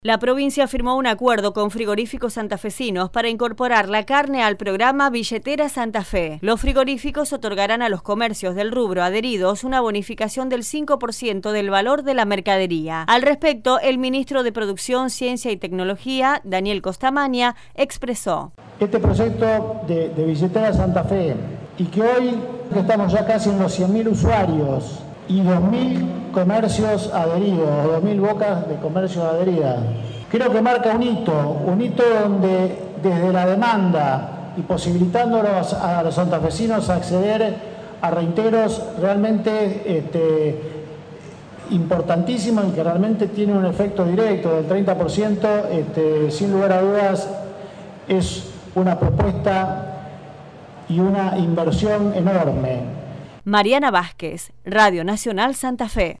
La provincia firmó un acuerdo con frigoríficos santafesinos para incorporar la carne al programa Billetera Santa Fe. Los frigoríficos otorgarán a los comercios del rubro adheridos una bonificación del 5% del valor de la mercadería. Al respecto, el ministro de Producción, Ciencia y Tecnología, Daniel Costamagna, expresó: Este proyecto de Billetera Santa Fe, y que hoy estamos ya casi en los 100.000 usuarios y 2.000 comercios adheridos, 2.000 bocas de comercio adheridas. Creo que marca un hito donde desde la demanda y posibilitándolos a los santafesinos acceder a reintegros realmente importantísimos y que realmente tiene un efecto directo del 30%, sin lugar a dudas es una propuesta y una inversión enorme. Mariana Vázquez, Radio Nacional Santa Fe.